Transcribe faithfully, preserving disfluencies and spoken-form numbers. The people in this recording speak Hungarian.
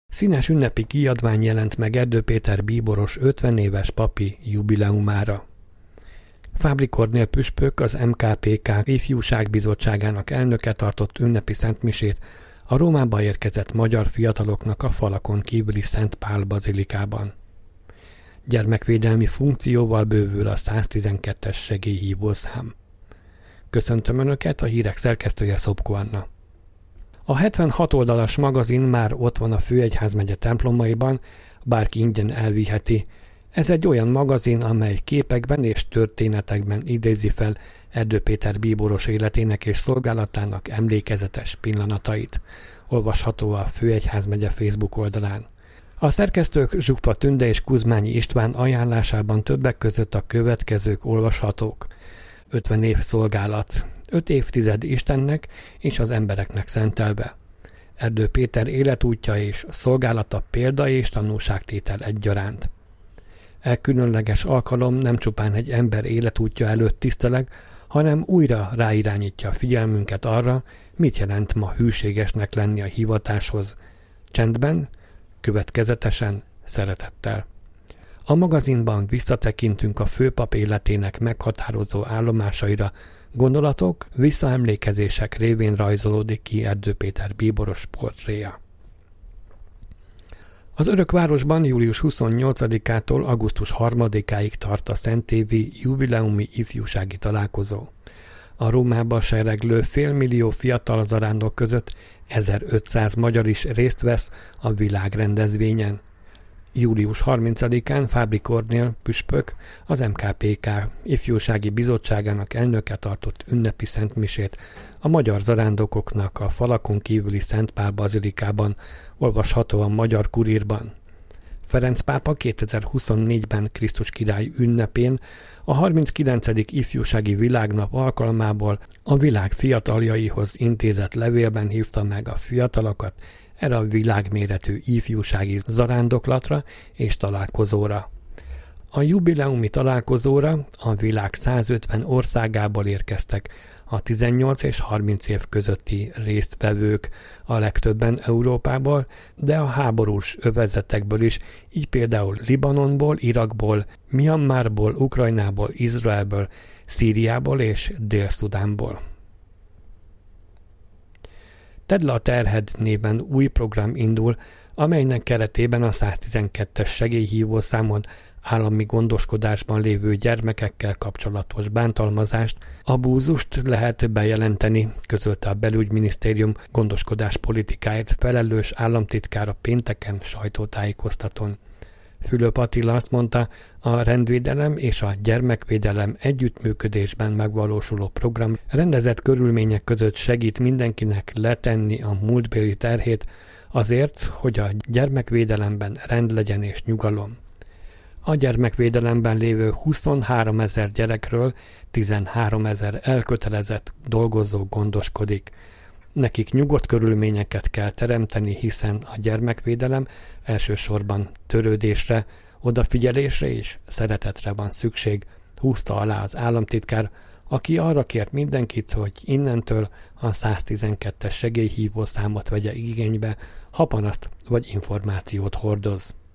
Színes ünnepi kiadvány jelent meg Erdő Péter bíboros ötven éves papi jubileumára. Fábri Kornél püspök, az em ká pé ká ifjúságbizottságának elnöke tartott ünnepi szentmisét a Rómába érkezett magyar fiataloknak a falakon kívüli Szent Pál bazilikában. Gyermekvédelmi funkcióval bővül a száztizenkettes segélyhívószám. Köszöntöm Önöket, a hírek szerkesztője Szopko Anna. A hetvenhat oldalas magazin már ott van a Főegyházmegye templomaiban, bárki ingyen elviheti. Ez egy olyan magazin, amely képekben és történetekben idézi fel Erdő Péter bíboros életének és szolgálatának emlékezetes pillanatait. Olvasható a Főegyházmegye Facebook oldalán. A szerkesztők Zsuffa Tünde és Kuzmányi István ajánlásában többek között a következők olvashatók. ötven év szolgálat, öt évtized Istennek és az embereknek szentelve. Erdő Péter életútja és szolgálata példa és tanúságtétel egyaránt. E különleges alkalom nem csupán egy ember életútja előtt tiszteleg, hanem újra ráirányítja a figyelmünket arra, mit jelent ma hűségesnek lenni a hivatáshoz. Csendben, következetesen, szeretettel. A magazinban visszatekintünk a főpap életének meghatározó állomásaira, gondolatok, visszaemlékezések révén rajzolódik ki Erdő Péter bíboros portréja. Az Örökvárosban július huszonnyolcadikától augusztus harmadikáig tart a szentévi jubileumi ifjúsági találkozó. A Rómába sereglő félmillió fiatal zarándok között ezerötszáz magyar is részt vesz a világrendezvényen. július harmincadikán Fábri Kornél püspök, az em ká pé ká ifjúsági bizottságának elnöke tartott ünnepi szentmisét a magyar zarándokoknak a falakon kívüli Szent Pál bazilikában, olvasható a Magyar Kurírban. Ferenc pápa kétezer-huszonnégyben Krisztus király ünnepén a harminckilencedik ifjúsági világnap alkalmából a világ fiataljaihoz intézett levélben hívta meg a fiatalokat erre a világméretű ifjúsági zarándoklatra és találkozóra. A jubileumi találkozóra a világ százötven országából érkeztek a tizennyolc és harminc év közötti résztvevők, a legtöbben Európából, de a háborús övezetekből is, így például Libanonból, Irakból, Myanmarból, Ukrajnából, Izraelből, Szíriából és Dél-Szudánból. Tedd le a terhed néven új program indul, amelynek keretében a száztizenkettes segélyhívószámon állami gondoskodásban lévő gyermekekkel kapcsolatos bántalmazást, abúzust lehet bejelenteni, közölte a Belügyminisztérium gondoskodás politikáért felelős államtitkára pénteken sajtótájékoztatón. Fülöp Attila azt mondta, a rendvédelem és a gyermekvédelem együttműködésben megvalósuló program rendezett körülmények között segít mindenkinek letenni a múltbéli terhét azért, hogy a gyermekvédelemben rend legyen és nyugalom. A gyermekvédelemben lévő huszonháromezer gyerekről tizenháromezer elkötelezett dolgozó gondoskodik. Nekik nyugodt körülményeket kell teremteni, hiszen a gyermekvédelem elsősorban törődésre, odafigyelésre és szeretetre van szükség, húzta alá az államtitkár, aki arra kért mindenkit, hogy innentől a száztizenkettes segélyhívó számot vegye igénybe, ha panaszt vagy információt hordoz.